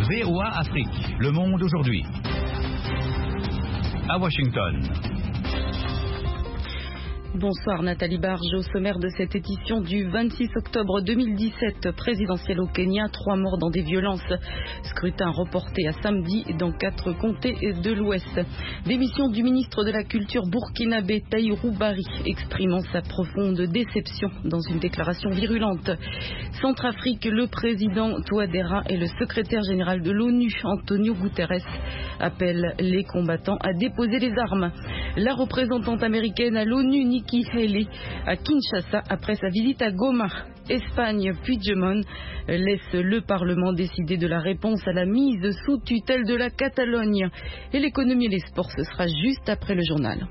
VOA Afrique, le monde aujourd'hui. À Washington. Bonsoir Nathalie Barge, au sommaire de cette édition du 26 octobre 2017, présidentielle au Kenya, 3 morts dans des violences. Scrutin reporté à samedi dans 4 comtés de l'Ouest. Démission du ministre de la Culture burkinabé Tahirou Barry, exprimant sa profonde déception dans une déclaration virulente. Centrafrique, le président Touadéra et le secrétaire général de l'ONU, Antonio Guterres, appellent les combattants à déposer les armes. La représentante américaine à l'ONU, Nikki Haley, à Kinshasa après sa visite à Goma. Espagne, Puigdemont laisse le Parlement décider de la réponse à la mise sous tutelle de la Catalogne. Et l'économie et les sports, ce sera juste après le journal.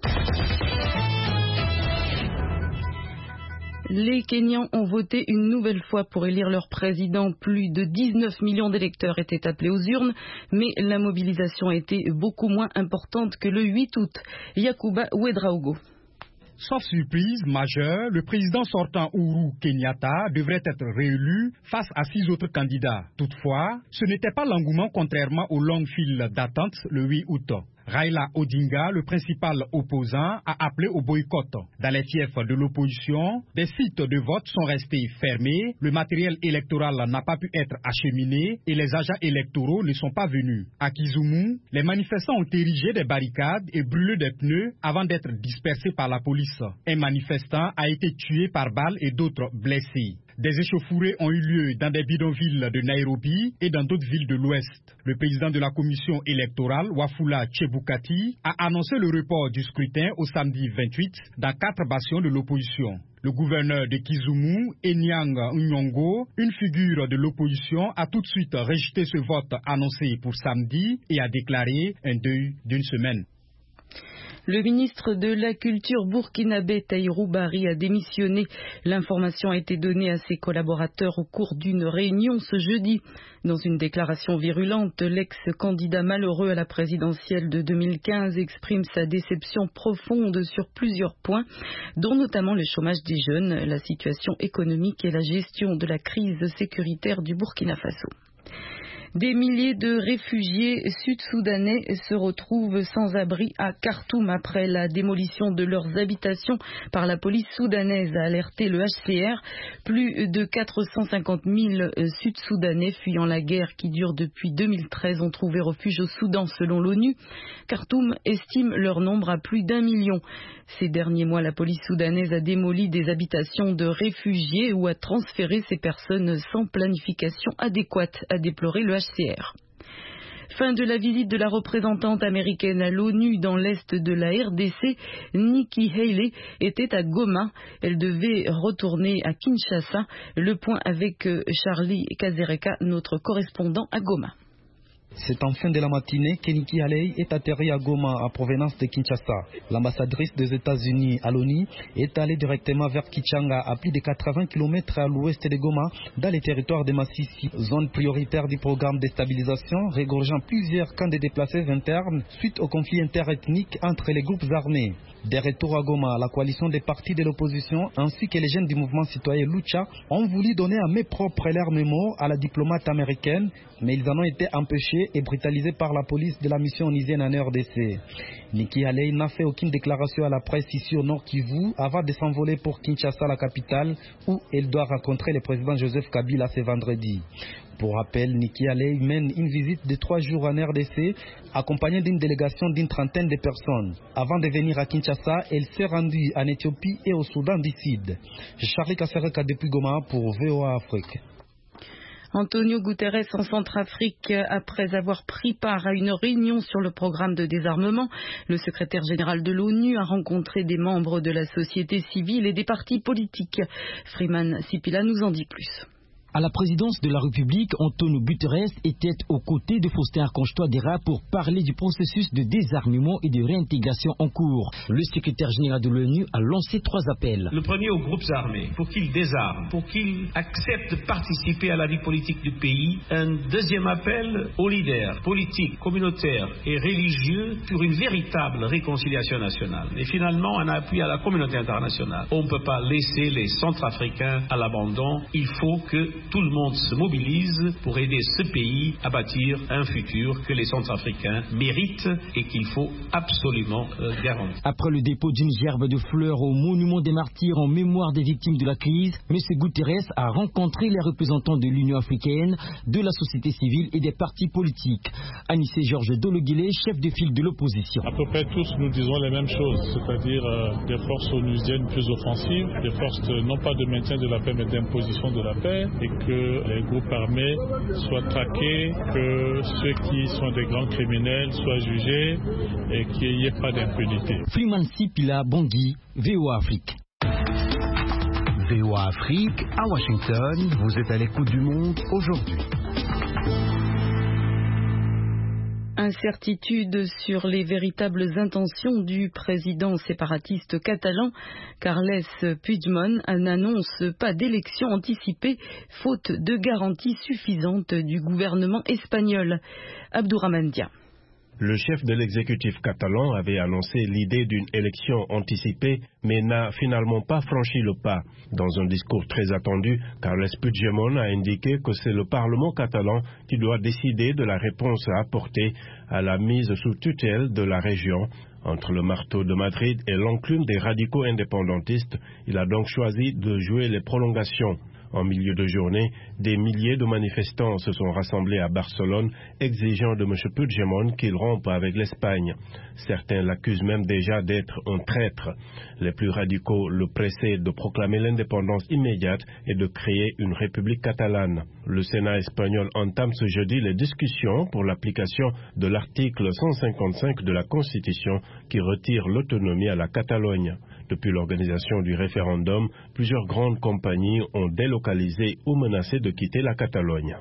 Les Kenyans ont voté une nouvelle fois pour élire leur président. Plus de 19 millions d'électeurs étaient appelés aux urnes, mais la mobilisation a été beaucoup moins importante que le 8 août. Yacouba Ouedraogo. Sauf surprise majeure, le président sortant Uhuru Kenyatta devrait être réélu face à 6 autres candidats. Toutefois, ce n'était pas l'engouement contrairement aux longues files d'attente le 8 août. Raila Odinga, le principal opposant, a appelé au boycott. Dans les fiefs de l'opposition, des sites de vote sont restés fermés, le matériel électoral n'a pas pu être acheminé et les agents électoraux ne sont pas venus. À Kisumu, les manifestants ont érigé des barricades et brûlé des pneus avant d'être dispersés par la police. Un manifestant a été tué par balle et d'autres blessés. Des échauffourées ont eu lieu dans des bidonvilles de Nairobi et dans d'autres villes de l'Ouest. Le président de la commission électorale, Wafula Chebukati, a annoncé le report du scrutin au samedi 28 dans 4 bastions de l'opposition. Le gouverneur de Kisumu, Enyang Nyong'o, une figure de l'opposition, a tout de suite rejeté ce vote annoncé pour samedi et a déclaré un deuil d'une semaine. Le ministre de la Culture burkinabé Tahirou Barry a démissionné. L'information a été donnée à ses collaborateurs au cours d'une réunion ce jeudi. Dans une déclaration virulente, l'ex-candidat malheureux à la présidentielle de 2015 exprime sa déception profonde sur plusieurs points, dont notamment le chômage des jeunes, la situation économique et la gestion de la crise sécuritaire du Burkina Faso. Des milliers de réfugiés sud-soudanais se retrouvent sans abri à Khartoum après la démolition de leurs habitations par la police soudanaise, a alerté le HCR. Plus de 450 000 sud-soudanais fuyant la guerre qui dure depuis 2013 ont trouvé refuge au Soudan selon l'ONU. Khartoum estime leur nombre à plus d'1 million. Ces derniers mois, la police soudanaise a démoli des habitations de réfugiés ou a transféré ces personnes sans planification adéquate, a déploré le HCR. Fin de la visite de la représentante américaine à l'ONU dans l'est de la RDC. Nikki Haley était à Goma. Elle devait retourner à Kinshasa. Le point avec Charlie Kazereka, notre correspondant à Goma. C'est en fin de la matinée que Nikki Haley est atterrie à Goma en provenance de Kinshasa. L'ambassadrice des États-Unis à l'ONU est allée directement vers Kichanga, à plus de 80 km à l'ouest de Goma, dans les territoires de Massissi, zone prioritaire du programme de stabilisation, regorgeant plusieurs camps de déplacés internes suite au conflit interethnique entre les groupes armés. Des retours à Goma, la coalition des partis de l'opposition ainsi que les jeunes du mouvement citoyen Lucha ont voulu donner à main propre leur mémo à la diplomate américaine, mais ils en ont été empêchés et brutalisés par la police de la mission onusienne en RDC. Nikki Haley n'a fait aucune déclaration à la presse ici au Nord Kivu avant de s'envoler pour Kinshasa, la capitale, où elle doit rencontrer le président Joseph Kabila ce vendredi. Pour rappel, Nikki Haley mène une visite de 3 jours en RDC, accompagnée d'une délégation d'une trentaine de personnes. Avant de venir à Kinshasa, elle s'est rendue en Éthiopie et au Soudan du Sud. Charlie Kassereka depuis Goma pour VOA Afrique. Antonio Guterres en Centrafrique, après avoir pris part à une réunion sur le programme de désarmement, le secrétaire général de l'ONU a rencontré des membres de la société civile et des partis politiques. Freeman Sipila nous en dit plus. À la présidence de la République, Antonio Guterres était aux côtés de Faustin Archange-Touadéra pour parler du processus de désarmement et de réintégration en cours. Le secrétaire général de l'ONU a lancé 3 appels. Le premier aux groupes armés, pour qu'ils désarment, pour qu'ils acceptent de participer à la vie politique du pays. Un deuxième appel aux leaders politiques, communautaires et religieux pour une véritable réconciliation nationale. Et finalement, un appui à la communauté internationale. On ne peut pas laisser les Centrafricains à l'abandon. Il faut que tout le monde se mobilise pour aider ce pays à bâtir un futur que les Centrafricains méritent et qu'il faut absolument garantir. Après le dépôt d'une gerbe de fleurs au monument des martyrs en mémoire des victimes de la crise, M. Guterres a rencontré les représentants de l'Union africaine, de la société civile et des partis politiques. Anissé Georges Dologuilé, chef de file de l'opposition. À peu près tous nous disons les mêmes choses, c'est-à-dire des forces onusiennes plus offensives, des forces non pas de maintien de la paix mais d'imposition de la paix, et que les groupes armés soient traqués, que ceux qui sont des grands criminels soient jugés et qu'il n'y ait pas d'impunité. Freeman Sipila Bangui, VOA Afrique. VOA Afrique, à Washington, vous êtes à l'écoute du monde aujourd'hui. Incertitude sur les véritables intentions du président séparatiste catalan. Carles Puigdemont n'annonce pas d'élection anticipée, faute de garanties suffisantes du gouvernement espagnol. Abdourahmane Dia. Le chef de l'exécutif catalan avait annoncé l'idée d'une élection anticipée, mais n'a finalement pas franchi le pas. Dans un discours très attendu, Carles Puigdemont a indiqué que c'est le Parlement catalan qui doit décider de la réponse à apporter à la mise sous tutelle de la région. Entre le marteau de Madrid et l'enclume des radicaux indépendantistes, il a donc choisi de jouer les prolongations. En milieu de journée, des milliers de manifestants se sont rassemblés à Barcelone, exigeant de M. Puigdemont qu'il rompe avec l'Espagne. Certains l'accusent même déjà d'être un traître. Les plus radicaux le pressaient de proclamer l'indépendance immédiate et de créer une république catalane. Le Sénat espagnol entame ce jeudi les discussions pour l'application de l'article 155 de la Constitution qui retire l'autonomie à la Catalogne. Depuis l'organisation du référendum, plusieurs grandes compagnies ont délocalisé ou menacé de quitter la Catalogne.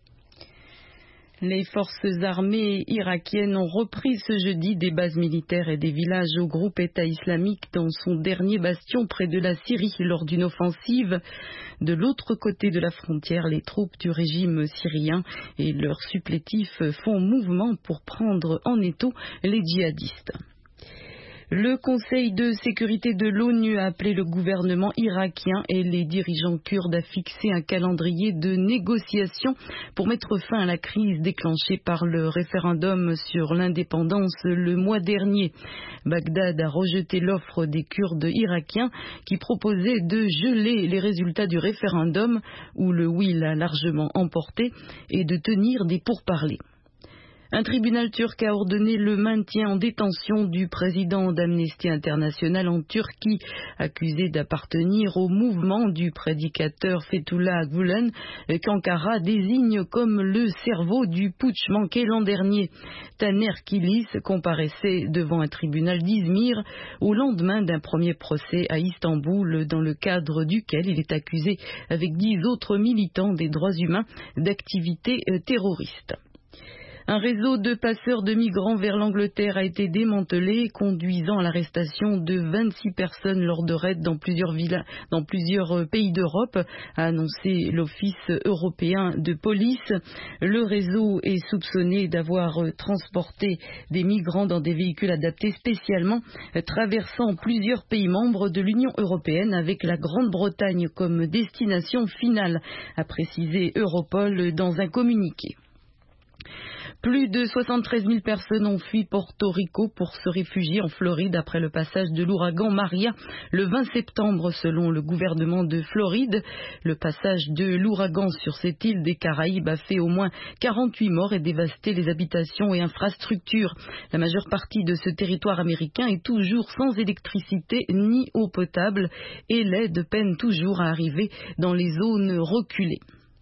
Les forces armées irakiennes ont repris ce jeudi des bases militaires et des villages au groupe État islamique dans son dernier bastion près de la Syrie lors d'une offensive. De l'autre côté de la frontière, les troupes du régime syrien et leurs supplétifs font mouvement pour prendre en étau les djihadistes. Le Conseil de sécurité de l'ONU a appelé le gouvernement irakien et les dirigeants kurdes à fixer un calendrier de négociation pour mettre fin à la crise déclenchée par le référendum sur l'indépendance le mois dernier. Bagdad a rejeté l'offre des Kurdes irakiens qui proposait de geler les résultats du référendum où le oui l'a largement emporté et de tenir des pourparlers. Un tribunal turc a ordonné le maintien en détention du président d'Amnesty International en Turquie, accusé d'appartenir au mouvement du prédicateur Fethullah Gülen, qu'Ankara désigne comme le cerveau du putsch manqué l'an dernier. Taner Kilis comparaissait devant un tribunal d'Izmir au lendemain d'un premier procès à Istanbul, dans le cadre duquel il est accusé avec 10 autres militants des droits humains d'activités terroristes. Un réseau de passeurs de migrants vers l'Angleterre a été démantelé, conduisant à l'arrestation de 26 personnes lors de raids dans plusieurs pays d'Europe, a annoncé l'Office européen de police. Le réseau est soupçonné d'avoir transporté des migrants dans des véhicules adaptés spécialement, traversant plusieurs pays membres de l'Union européenne avec la Grande-Bretagne comme destination finale, a précisé Europol dans un communiqué. Plus de 73 000 personnes ont fui Porto Rico pour se réfugier en Floride après le passage de l'ouragan Maria le 20 septembre selon le gouvernement de Floride. Le passage de l'ouragan sur cette île des Caraïbes a fait au moins 48 morts et dévasté les habitations et infrastructures. La majeure partie de ce territoire américain est toujours sans électricité ni eau potable et l'aide peine toujours à arriver dans les zones reculées.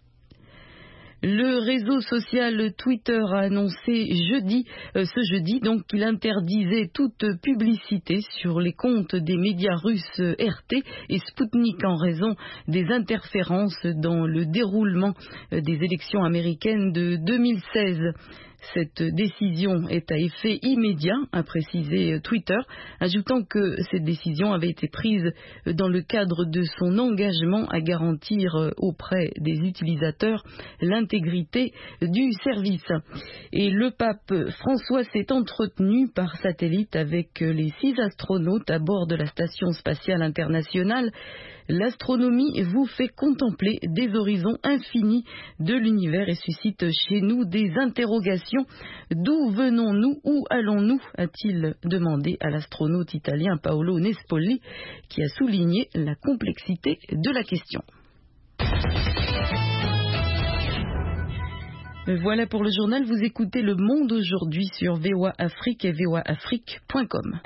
Le réseau social Twitter a annoncé ce jeudi qu'il interdisait toute publicité sur les comptes des médias russes RT et Sputnik en raison des interférences dans le déroulement des élections américaines de 2016. Cette décision est à effet immédiat, a précisé Twitter, ajoutant que cette décision avait été prise dans le cadre de son engagement à garantir auprès des utilisateurs l'intégrité du service. Et le pape François s'est entretenu par satellite avec les 6 astronautes à bord de la Station spatiale internationale. L'astronomie vous fait contempler des horizons infinis de l'univers et suscite chez nous des interrogations. D'où venons-nous? Où allons-nous? A-t-il demandé à l'astronaute italien Paolo Nespoli, qui a souligné la complexité de la question. Voilà pour le journal, vous écoutez Le Monde aujourd'hui sur VOA Afrique et voaafrique.com.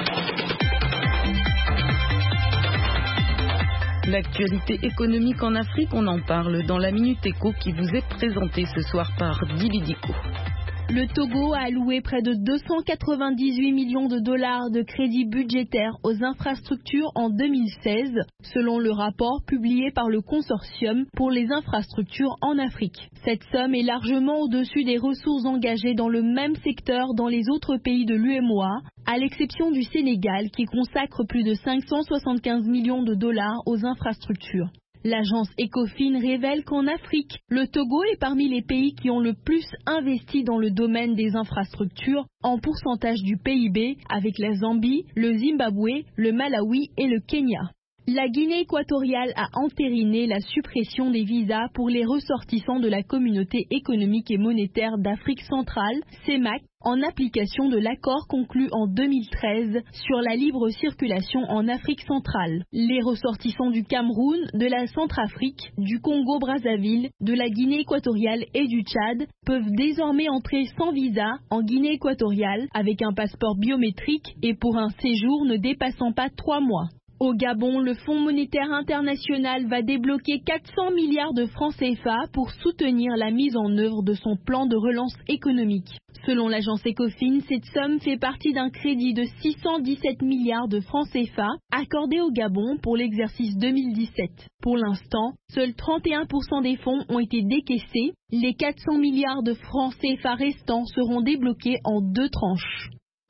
L'actualité économique en Afrique, on en parle dans la Minute Éco qui vous est présentée ce soir par Dili Diko. Le Togo a alloué près de 298 millions de dollars de crédits budgétaires aux infrastructures en 2016, selon le rapport publié par le Consortium pour les infrastructures en Afrique. Cette somme est largement au-dessus des ressources engagées dans le même secteur dans les autres pays de l'UEMOA, à l'exception du Sénégal qui consacre plus de 575 millions de dollars aux infrastructures. L'agence Ecofin révèle qu'en Afrique, le Togo est parmi les pays qui ont le plus investi dans le domaine des infrastructures en pourcentage du PIB, avec la Zambie, le Zimbabwe, le Malawi et le Kenya. La Guinée équatoriale a entériné la suppression des visas pour les ressortissants de la Communauté économique et monétaire d'Afrique centrale, CEMAC, en application de l'accord conclu en 2013 sur la libre circulation en Afrique centrale. Les ressortissants du Cameroun, de la Centrafrique, du Congo-Brazzaville, de la Guinée équatoriale et du Tchad peuvent désormais entrer sans visa en Guinée équatoriale avec un passeport biométrique et pour un séjour ne dépassant pas 3 mois. Au Gabon, le Fonds monétaire international va débloquer 400 milliards de francs CFA pour soutenir la mise en œuvre de son plan de relance économique. Selon l'agence Ecofin, cette somme fait partie d'un crédit de 617 milliards de francs CFA accordé au Gabon pour l'exercice 2017. Pour l'instant, seuls 31% des fonds ont été décaissés. Les 400 milliards de francs CFA restants seront débloqués en 2 tranches.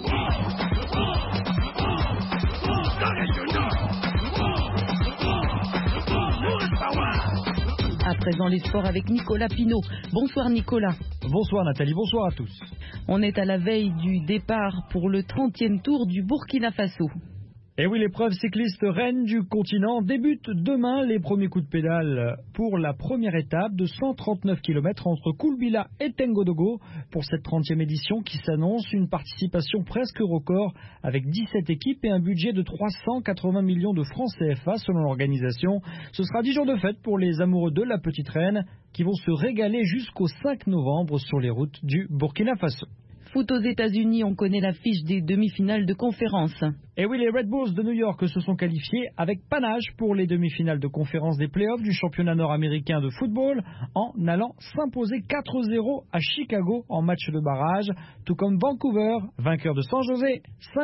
À présent, les sports avec Nicolas Pinault. Bonsoir Nicolas. Bonsoir Nathalie, bonsoir à tous. On est à la veille du départ pour le 30e tour du Burkina Faso. Et oui, l'épreuve cycliste reine du continent débute demain. Les premiers coups de pédale pour la première étape de 139 km entre Koulbila et Tengodogo pour cette 30e édition qui s'annonce une participation presque record avec 17 équipes et un budget de 380 millions de francs CFA selon l'organisation. Ce sera 10 jours de fête pour les amoureux de la petite reine qui vont se régaler jusqu'au 5 novembre sur les routes du Burkina Faso. Foot aux États-Unis, on connaît l'affiche des demi-finales de conférence. Et oui, les Red Bulls de New York se sont qualifiés avec panache pour les demi-finales de conférence des playoffs du championnat nord-américain de football en allant s'imposer 4-0 à Chicago en match de barrage, tout comme Vancouver, vainqueur de San José,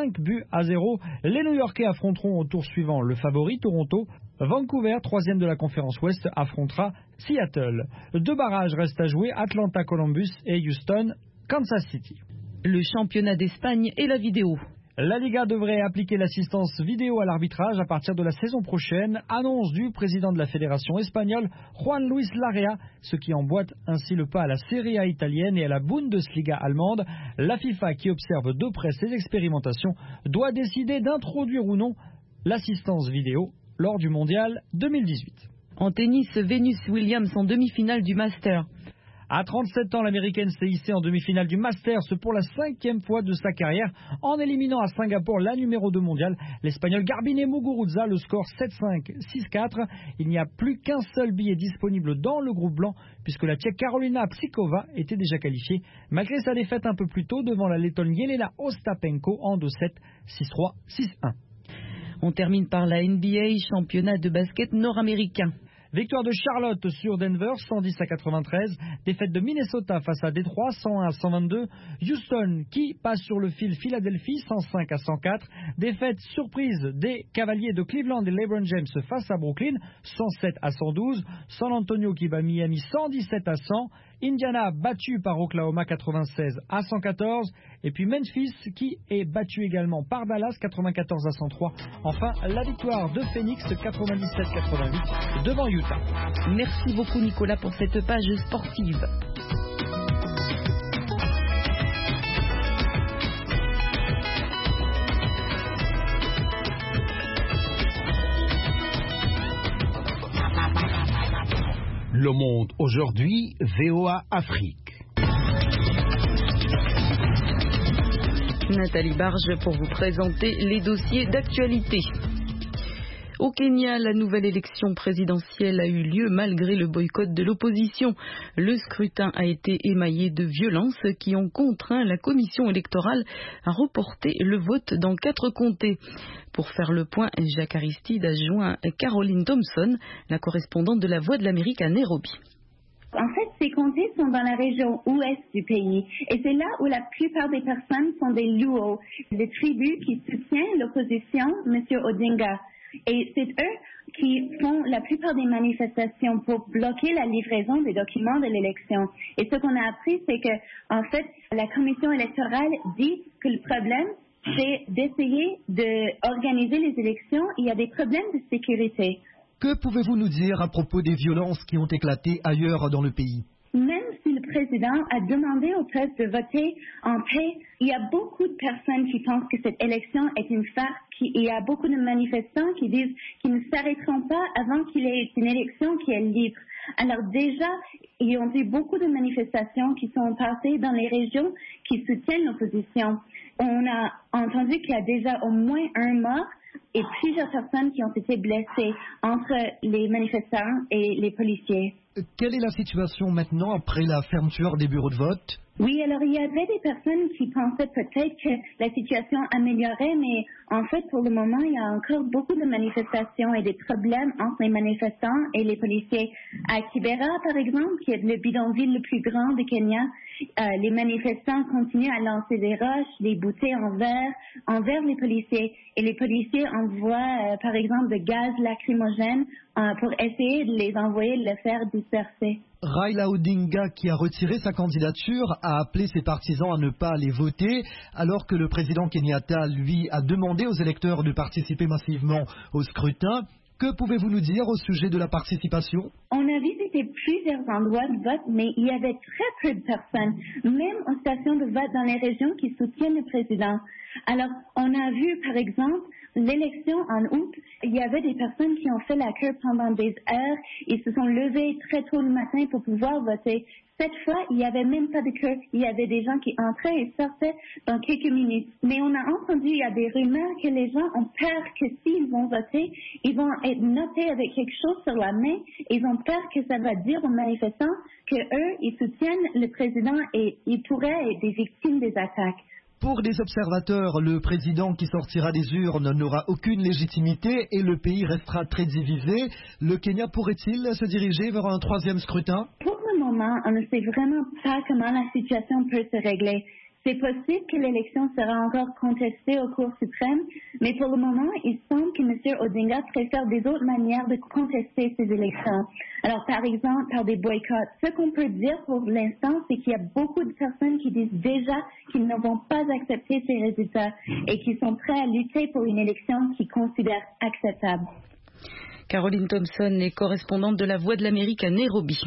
5-0. Les New-Yorkais affronteront au tour suivant le favori Toronto. Vancouver, 3e de la conférence Ouest, affrontera Seattle. 2 barrages restent à jouer, Atlanta Columbus et Houston Kansas City. Le championnat d'Espagne et la vidéo. La Liga devrait appliquer l'assistance vidéo à l'arbitrage à partir de la saison prochaine, annonce du président de la fédération espagnole, Juan Luis Larrea, ce qui emboîte ainsi le pas à la Serie A italienne et à la Bundesliga allemande. La FIFA, qui observe de près ces expérimentations, doit décider d'introduire ou non l'assistance vidéo lors du mondial 2018. En tennis, Venus Williams en demi-finale du Master. À 37 ans, l'américaine s'est hissée en demi-finale du Masters pour la 5e fois de sa carrière en éliminant à Singapour la numéro 2 mondiale, l'Espagnol Garbine Muguruza, le score 7-5, 6-4. Il n'y a plus qu'un seul billet disponible dans le groupe blanc puisque la Tchèque Karolina Psikova était déjà qualifiée malgré sa défaite un peu plus tôt devant la Lettonne Jelena Ostapenko en 2-7, 6-3, 6-1. On termine par la NBA, championnat de basket nord-américain. Victoire de Charlotte sur Denver, 110-93. Défaite de Minnesota face à Détroit, 101-122. Houston qui passe sur le fil Philadelphie, 105-104. Défaite surprise des Cavaliers de Cleveland et LeBron James face à Brooklyn, 107-112. San Antonio qui bat Miami, 117-100. Indiana battu par Oklahoma, 96-114. Et puis Memphis qui est battu également par Dallas, 94-103. Enfin, la victoire de Phoenix, 97-88 devant Utah. Merci beaucoup Nicolas pour cette page sportive. Le Monde aujourd'hui, VOA Afrique. Nathalie Barge pour vous présenter les dossiers d'actualité. Au Kenya, la nouvelle élection présidentielle a eu lieu malgré le boycott de l'opposition. Le scrutin a été émaillé de violences qui ont contraint la commission électorale à reporter le vote dans 4 comtés. Pour faire le point, Jacques Aristide a joint Caroline Thompson, la correspondante de La Voix de l'Amérique à Nairobi. En fait, ces comtés sont dans la région ouest du pays et c'est là où la plupart des personnes sont des Luo, des tribus qui soutiennent l'opposition, M. Odinga. Et c'est eux qui font la plupart des manifestations pour bloquer la livraison des documents de l'élection. Et ce qu'on a appris, c'est que, en fait, la commission électorale dit que le problème, c'est d'essayer d'organiser les élections. Il y a des problèmes de sécurité. Que pouvez-vous nous dire à propos des violences qui ont éclaté ailleurs dans le pays? Même si le président a demandé au peuple de voter en paix, il y a beaucoup de personnes qui pensent que cette élection est une farce. Il y a beaucoup de manifestants qui disent qu'ils ne s'arrêteront pas avant qu'il y ait une élection qui est libre. Alors déjà, il y a eu beaucoup de manifestations qui sont passées dans les régions qui soutiennent l'opposition. On a entendu qu'il y a déjà au moins un mort et plusieurs personnes qui ont été blessées entre les manifestants et les policiers. Quelle est la situation maintenant après la fermeture des bureaux de vote? Oui, alors il y avait des personnes qui pensaient peut-être que la situation améliorait, mais en fait, pour le moment, il y a encore beaucoup de manifestations et des problèmes entre les manifestants et les policiers. À Kibera, par exemple, qui est le bidonville le plus grand de Kenya, les manifestants continuent à lancer des roches, des bouteilles envers les policiers. Et les policiers envoient, par exemple, de gaz lacrymogène pour essayer de les envoyer, de les faire disperser. Raila Odinga, qui a retiré sa candidature, a appelé ses partisans à ne pas aller voter, alors que le président Kenyatta, lui, a demandé aux électeurs de participer massivement au scrutin. Que pouvez-vous nous dire au sujet de la participation? On a visité plusieurs endroits de vote, mais il y avait très peu de personnes, même aux stations de vote dans les régions qui soutiennent le président. Alors, on a vu, par exemple, l'élection en août, il y avait des personnes qui ont fait la queue pendant des heures. Ils se sont levés très tôt le matin pour pouvoir voter. Cette fois, il n'y avait même pas de queue. Il y avait des gens qui entraient et sortaient dans quelques minutes. Mais on a entendu, il y a des rumeurs que les gens ont peur que s'ils vont voter, ils vont être notés avec quelque chose sur la main. Ils ont peur que ça va dire aux manifestants qu'eux, ils soutiennent le président et ils pourraient être des victimes des attaques. Pour des observateurs, le président qui sortira des urnes n'aura aucune légitimité et le pays restera très divisé. Le Kenya pourrait-il se diriger vers un 3e scrutin? Pour le moment, on ne sait vraiment pas comment la situation peut se régler. C'est possible que l'élection sera encore contestée au Cour suprême, mais pour le moment, il semble que M. Odinga préfère des autres manières de contester ces élections. Alors, par exemple, par des boycotts. Ce qu'on peut dire pour l'instant, c'est qu'il y a beaucoup de personnes qui disent déjà qu'ils ne vont pas accepter ces résultats et qui sont prêts à lutter pour une élection qu'ils considèrent acceptable. Caroline Thompson est correspondante de La Voix de l'Amérique à Nairobi.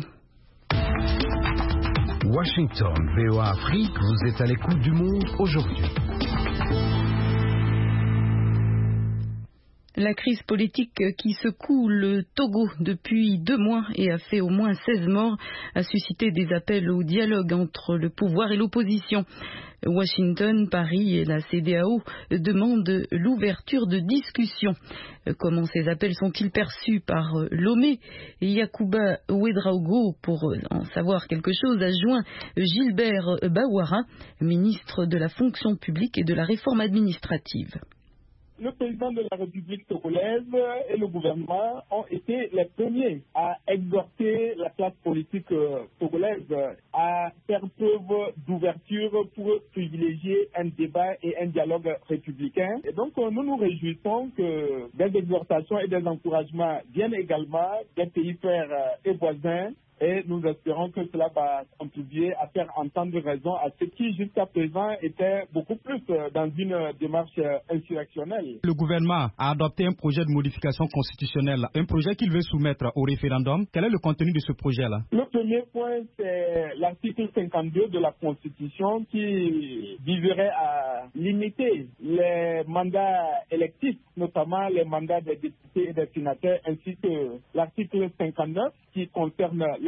Washington, VOA Afrique, vous êtes à l'écoute du monde aujourd'hui. La crise politique qui secoue le Togo depuis 2 mois et a fait au moins 16 morts a suscité des appels au dialogue entre le pouvoir et l'opposition. Washington, Paris et la CEDEAO demandent l'ouverture de discussions. Comment ces appels sont-ils perçus par Lomé? Yacouba Ouedraogo, pour en savoir quelque chose, a joint Gilbert Bawara, ministre de la fonction publique et de la réforme administrative. Le président de la République togolaise et le gouvernement ont été les premiers à exhorter la classe politique togolaise à faire preuve d'ouverture pour privilégier un débat et un dialogue républicain. Et donc, nous nous réjouissons que des exhortations et des encouragements viennent également des pays frères et voisins. Et nous espérons que cela va contribuer à faire entendre raison à ceux qui, jusqu'à présent, étaient beaucoup plus dans une démarche insurrectionnelle. Le gouvernement a adopté un projet de modification constitutionnelle, un projet qu'il veut soumettre au référendum. Quel est le contenu de ce projet-là? Le premier point, c'est l'article 52 de la Constitution qui viserait à limiter les mandats électifs, notamment les mandats des députés et des sénateurs, ainsi que l'article 59 qui concerne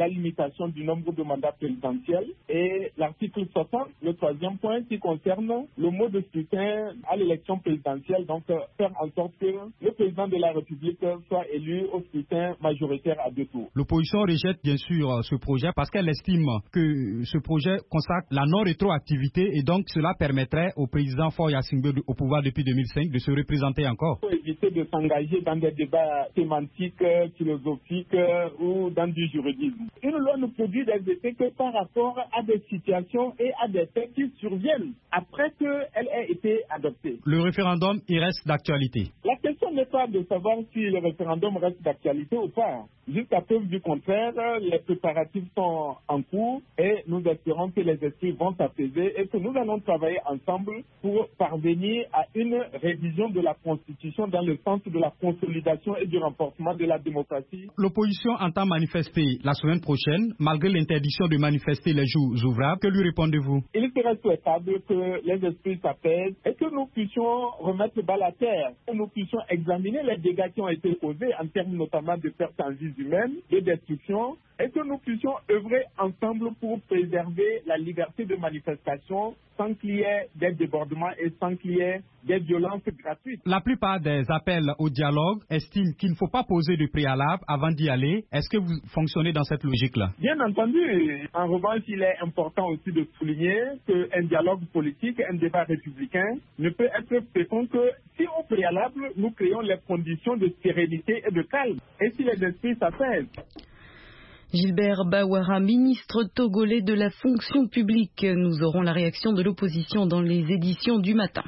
la limitation du nombre de mandats présidentiels et l'article 60, le troisième point qui concerne le mode de scrutin à l'élection présidentielle, donc faire en sorte que le président de la République soit élu au scrutin majoritaire à 2 tours. L'opposition rejette bien sûr ce projet parce qu'elle estime que ce projet consacre la non-rétroactivité et donc cela permettrait au président Faure Gnassingbé au pouvoir depuis 2005 de se représenter encore. Il faut éviter de s'engager dans des débats sémantiques, philosophiques ou dans du juridisme. Une loi ne produit des effets que par rapport à des situations et à des faits qui surviennent après qu'elle ait été adoptée. Le référendum, il reste d'actualité. La question n'est pas de savoir si le référendum reste d'actualité ou pas. Jusqu'à preuve du contraire, les préparatifs sont en cours et nous espérons que les esprits vont s'apaiser et que nous allons travailler ensemble pour parvenir à une révision de la Constitution dans le sens de la consolidation et du renforcement de la démocratie. L'opposition entend manifester la semaine prochaine, malgré l'interdiction de manifester les jours ouvrables. Que lui répondez-vous? Il serait souhaitable que les esprits s'apaisent et que nous puissions remettre bas la terre, que nous puissions examiner les dégâts qui ont été causés en termes notamment de pertes en vies humaines, de destruction, et que nous puissions œuvrer ensemble pour préserver la liberté de manifestation sans qu'il y ait des débordements et sans qu'il y ait des violences gratuites. La plupart des appels au dialogue estiment qu'il ne faut pas poser de préalable avant d'y aller. Est-ce que vous fonctionnez dans cette logique-là? Bien entendu. En revanche, il est important aussi de souligner qu'un dialogue politique, un débat républicain ne peut être fécond que si au préalable, nous créons les conditions de sérénité et de calme. Et si les esprits s'apaisent. Gilbert Bawara, ministre togolais de la fonction publique. Nous aurons la réaction de l'opposition dans les éditions du matin.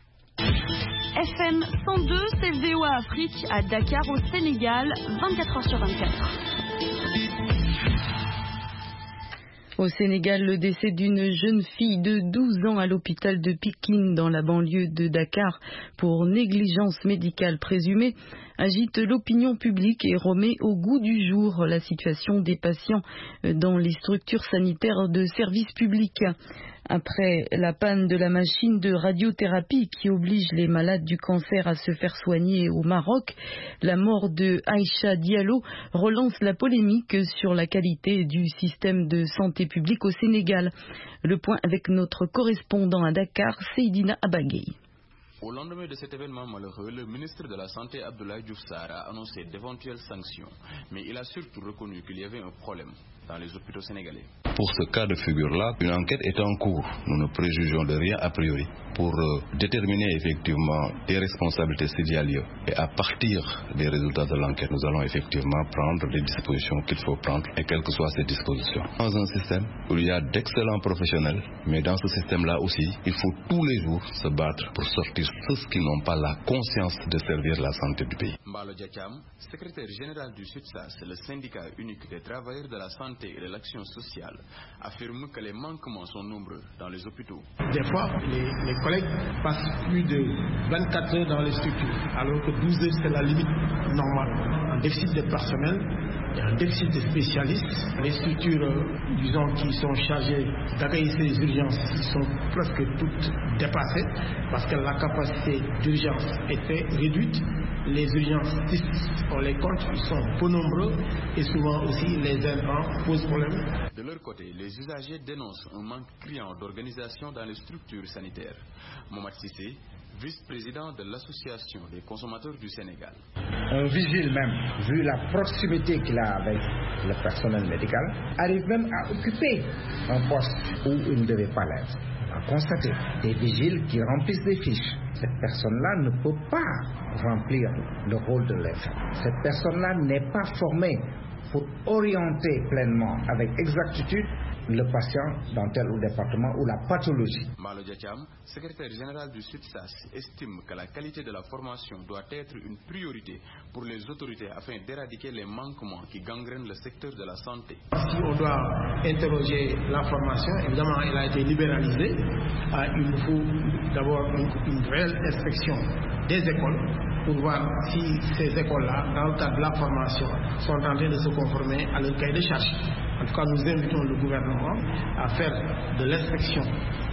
FM 102, c'est VOA Afrique à Dakar au Sénégal, 24h/24. Au Sénégal, le décès d'une jeune fille de 12 ans à l'hôpital de Pikine dans la banlieue de Dakar pour négligence médicale présumée agite l'opinion publique et remet au goût du jour la situation des patients dans les structures sanitaires de service public. Après la panne de la machine de radiothérapie qui oblige les malades du cancer à se faire soigner au Maroc, la mort de Aïcha Diallo relance la polémique sur la qualité du système de santé publique au Sénégal. Le point avec notre correspondant à Dakar, Seydina Abagay. Au lendemain de cet événement malheureux, le ministre de la Santé Abdoulaye Diouf Sarr a annoncé d'éventuelles sanctions, mais il a surtout reconnu qu'il y avait un problème dans les hôpitaux sénégalais. Pour ce cas de figure-là, une enquête est en cours. Nous ne préjugeons de rien a priori pour déterminer effectivement des responsabilités s'il y a lieu. Et à partir des résultats de l'enquête, nous allons effectivement prendre les dispositions qu'il faut prendre et quelles que soient ces dispositions. Dans un système où il y a d'excellents professionnels, mais dans ce système-là aussi, il faut tous les jours se battre pour sortir ceux qui n'ont pas la conscience de servir la santé du pays. Mbalo Diakam, secrétaire général du SUTSAS, le syndicat unique des travailleurs de la santé et de l'action sociale, affirme que les manquements sont nombreux dans les hôpitaux. Des fois, les collègues passent plus de 24 heures dans les structures, alors que 12 heures, c'est la limite normale. Un déficit de personnel, il y a un déficit de spécialistes. Les structures, disons, qui sont chargées d'accueillir ces urgences sont presque toutes dépassées parce que la capacité d'urgence était réduite. Les urgences, on les compte, ils sont peu nombreux et souvent aussi les intrants posent problème. De leur côté, les usagers dénoncent un manque criant d'organisation dans les structures sanitaires. Mohamed Sissé, vice-président de l'association des consommateurs du Sénégal. Un vigile même, vu la proximité qu'il a avec le personnel médical, arrive même à occuper un poste où il ne devait pas l'être. On a constaté des vigiles qui remplissent des fiches. Cette personne-là ne peut pas remplir le rôle de l'infirmier. Cette personne-là n'est pas formée pour orienter pleinement, avec exactitude, le patient dans tel ou département ou la pathologie. Malo Diacham, secrétaire général du SUTSAS, estime que la qualité de la formation doit être une priorité pour les autorités afin d'éradiquer les manquements qui gangrènent le secteur de la santé. Si on doit interroger la formation, évidemment elle a été libéralisée. Il nous faut d'abord une réelle inspection des écoles pour voir si ces écoles-là, dans le cadre de la formation, sont en train de se conformer à leur cahier de charge. En tout cas, nous invitons le gouvernement à faire de l'inspection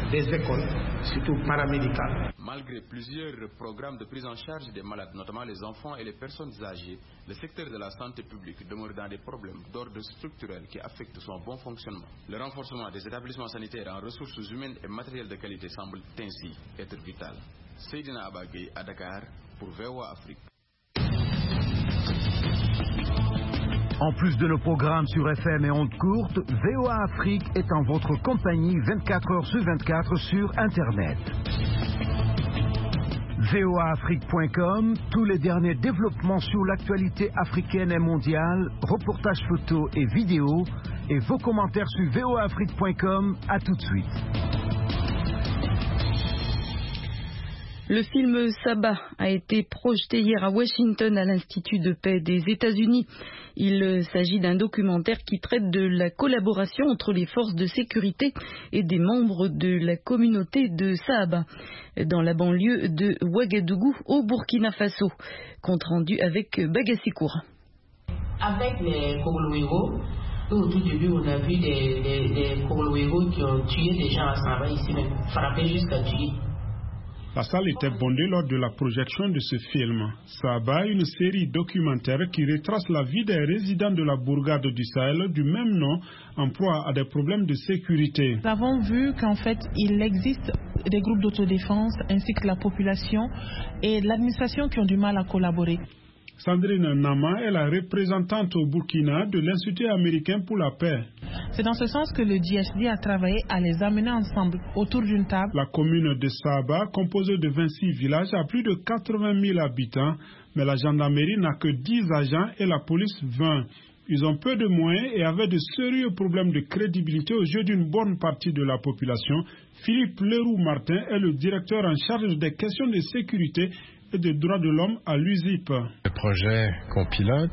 des écoles, surtout paramédicales. Malgré plusieurs programmes de prise en charge des malades, notamment les enfants et les personnes âgées, le secteur de la santé publique demeure dans des problèmes d'ordre structurel qui affectent son bon fonctionnement. Le renforcement des établissements sanitaires en ressources humaines et matériel de qualité semble ainsi être vital. Seydina Abagay à Dakar pour VOA Afrique. En plus de nos programmes sur FM et ondes courtes, VOA Afrique est en votre compagnie 24 heures sur 24 sur Internet. voaafrique.com, tous les derniers développements sur l'actualité africaine et mondiale, reportages photos et vidéos, et vos commentaires sur voaafrique.com. À tout de suite. Le film Saba a été projeté hier à Washington à l'Institut de paix des États-Unis. Il s'agit d'un documentaire qui traite de la collaboration entre les forces de sécurité et des membres de la communauté de Saba dans la banlieue de Ouagadougou au Burkina Faso. Compte rendu avec Bagassi Koura. Avec les Kogolowego, au tout début, on a vu des Kogolowego qui ont tué des gens à Saba ici même, frappé jusqu'à tuer. La salle était bondée lors de la projection de ce film. Saba, une série documentaire qui retrace la vie des résidents de la bourgade du Sahel du même nom, en proie à des problèmes de sécurité. Nous avons vu qu'en fait, il existe des groupes d'autodéfense ainsi que la population et l'administration qui ont du mal à collaborer. Sandrine Nama est la représentante au Burkina de l'Institut américain pour la paix. C'est dans ce sens que le DHD a travaillé à les amener ensemble autour d'une table. La commune de Saba, composée de 26 villages, a plus de 80 000 habitants, mais la gendarmerie n'a que 10 agents et la police 20. Ils ont peu de moyens et avaient de sérieux problèmes de crédibilité aux yeux d'une bonne partie de la population. Philippe Leroux-Martin est le directeur en charge des questions de sécurité et des droits de l'homme à l'USIP. Le projet qu'on pilote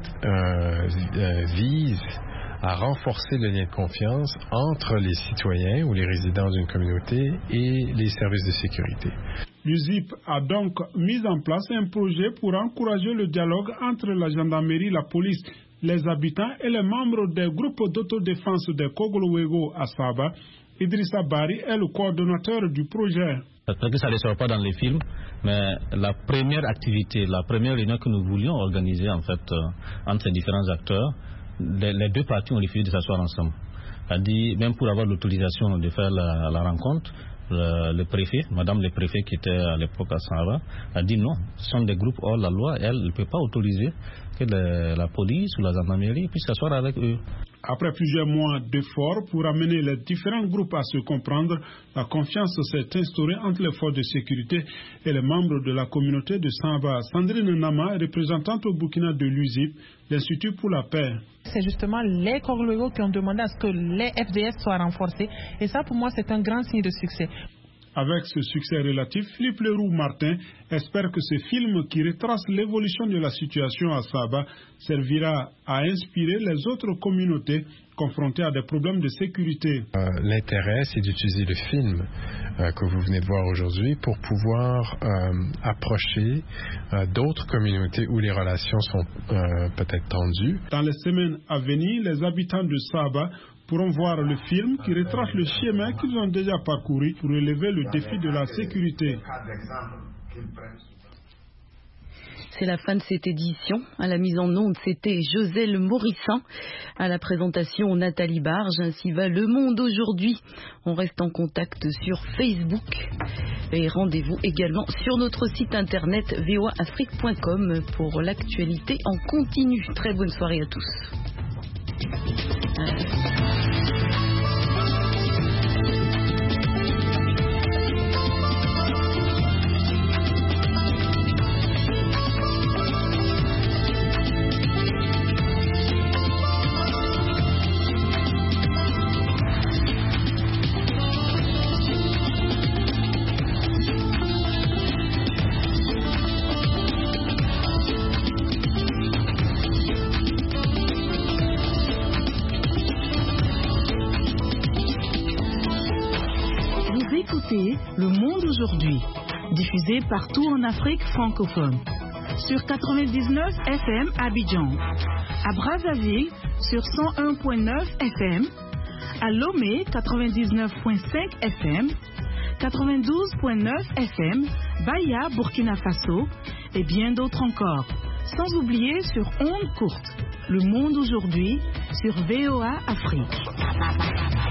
vise à renforcer le lien de confiance entre les citoyens ou les résidents d'une communauté et les services de sécurité. L'USIP a donc mis en place un projet pour encourager le dialogue entre la gendarmerie, la police, les habitants et les membres des groupes d'autodéfense des Kogolowego à Saba. Idrissa Bari est le coordonnateur du projet. Peut-être que ça ne sort pas dans les films, mais la première activité, la première réunion que nous voulions organiser en fait entre ces différents acteurs, les deux parties ont refusé de s'asseoir ensemble. C'est-à-dire, même pour avoir l'autorisation de faire la rencontre, le préfet, madame le préfet qui était à l'époque à Sahara, a dit non, ce sont des groupes hors la loi, elle ne peut pas autoriser que la police ou la gendarmerie puisse s'asseoir avec eux. Après plusieurs mois d'efforts pour amener les différents groupes à se comprendre, la confiance s'est instaurée entre les forces de sécurité et les membres de la communauté de Saba. Sandrine Nama, représentante au Burkina de l'USIP, l'Institut pour la paix. C'est justement les Kogolowego qui ont demandé à ce que les FDS soient renforcés. Et ça, pour moi, c'est un grand signe de succès. Avec ce succès relatif, Philippe Leroux-Martin espère que ce film qui retrace l'évolution de la situation à Saba servira à inspirer les autres communautés confrontées à des problèmes de sécurité. L'intérêt, c'est d'utiliser le film que vous venez de voir aujourd'hui pour pouvoir approcher d'autres communautés où les relations sont peut-être tendues. Dans les semaines à venir, les habitants de Saba pourront voir le film qui retrace le chemin qu'ils ont déjà parcouru pour relever le défi de la sécurité. C'est la fin de cette édition. À la mise en onde, c'était Joselle Morissin. À la présentation, Nathalie Barge. Ainsi va Le Monde aujourd'hui. On reste en contact sur Facebook. Et rendez-vous également sur notre site internet voaafrique.com pour l'actualité en continu. Très bonne soirée à tous. Le Monde aujourd'hui, diffusé partout en Afrique francophone. Sur 99 FM à Abidjan, à Brazzaville sur 101.9 FM, à Lomé 99.5 FM, 92.9 FM, Baya, Burkina Faso et bien d'autres encore. Sans oublier sur ondes courtes. Le monde aujourd'hui sur VOA Afrique.